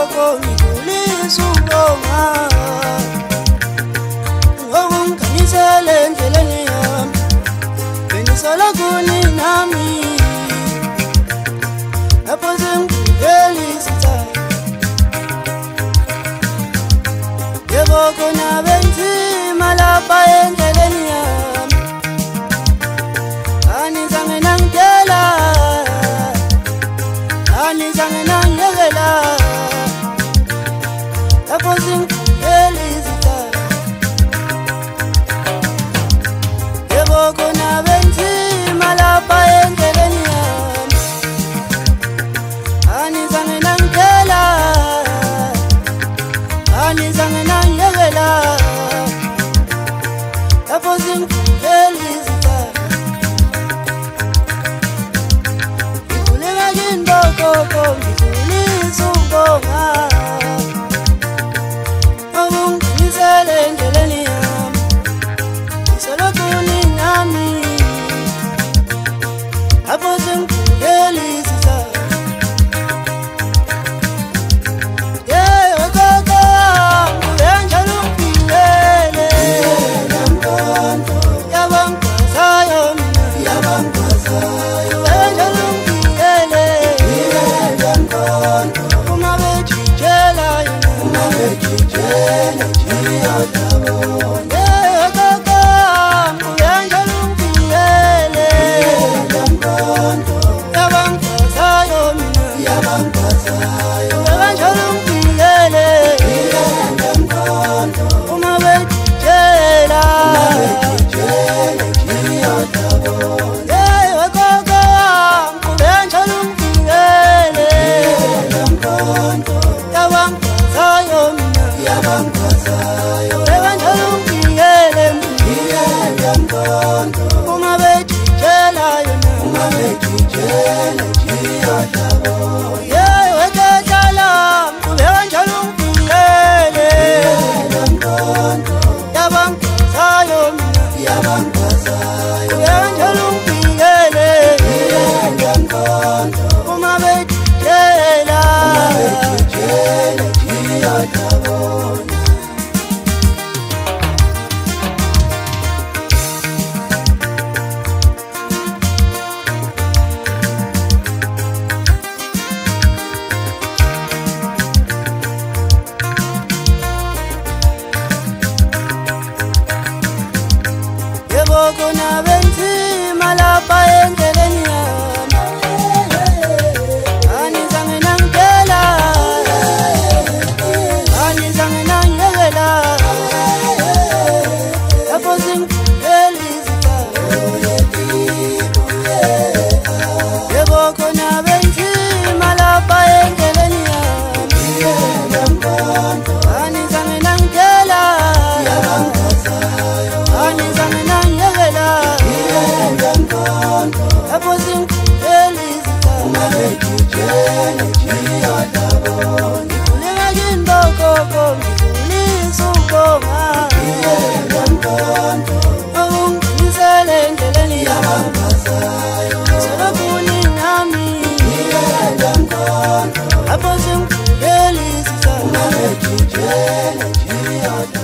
gogo ngidlulisa ubonga ngokungikhanyisele endleleni yami bengisola kuni nami lapho sengivele isithando yebo khona benzima lapha endleleni yami anizange nangitshela anizange nangiyekela lapho sengivele isithando yebo khona benzima lapha endleleni yami anizange nangitshela anizange nangiyekela lapho sengivele isithando ngikhuleka kini gogo ngidlulisa ubonga ngokungikhanyisele endleleni yami ngisolokhu ninami lapho sengivele isithando khona benzima lapha endleleni yami anizange nangitshela anizange nangiyekela lapho sengivele isithando yebo khona benzima lapha endleleni yami anizange nangitshela anizange nangiyekela lapho sengivele isithando ngikhuleka kini gogo ngidlulisa ubonga ngokungikhanyisele endleleni yami solokhu ninami lapho sengivele isithando